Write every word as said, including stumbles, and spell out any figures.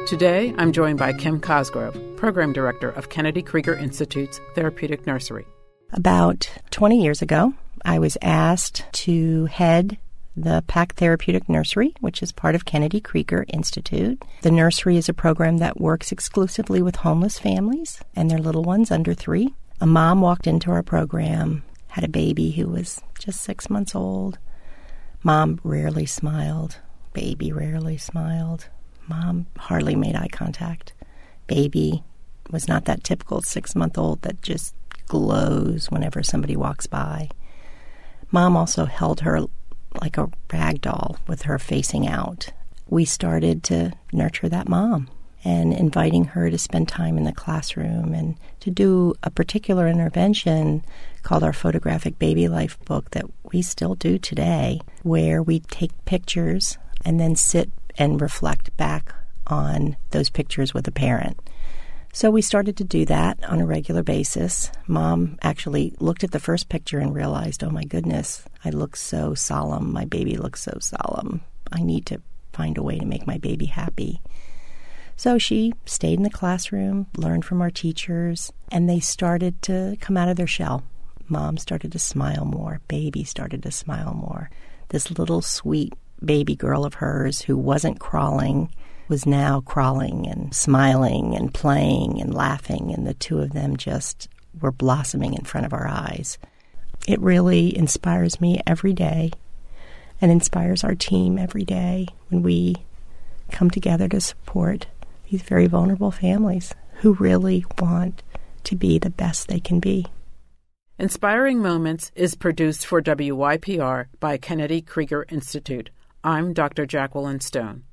Today, I'm joined by Kim Cosgrove, Program Director of Kennedy Krieger Institute's Therapeutic Nursery. About twenty years ago, I was asked to head the PAC Therapeutic Nursery, which is part of Kennedy Krieger Institute. The nursery is a program that works exclusively with homeless families and their little ones under three. A mom walked into our program, had a baby who was just six months old. Mom rarely smiled. Baby rarely smiled. Mom hardly made eye contact. Baby was not that typical six-month-old that just glows whenever somebody walks by. Mom also held her like a rag doll with her facing out. We started to nurture that mom and inviting her to spend time in the classroom and to do a particular intervention called our Photographic Baby Life book that we still do today, where we take pictures and then sit and reflect back on those pictures with a parent. So we started to do that on a regular basis. Mom actually looked at the first picture and realized, oh my goodness, I look so solemn. My baby looks so solemn. I need to find a way to make my baby happy. So she stayed in the classroom, learned from our teachers, and they started to come out of their shell. Mom started to smile more. Baby started to smile more. This little sweet baby girl of hers who wasn't crawling was now crawling and smiling and playing and laughing, and the two of them just were blossoming in front of our eyes. It really inspires me every day and inspires our team every day when we come together to support these very vulnerable families who really want to be the best they can be. Inspiring Moments is produced for W Y P R by Kennedy Krieger Institute. I'm Doctor Jacqueline Stone.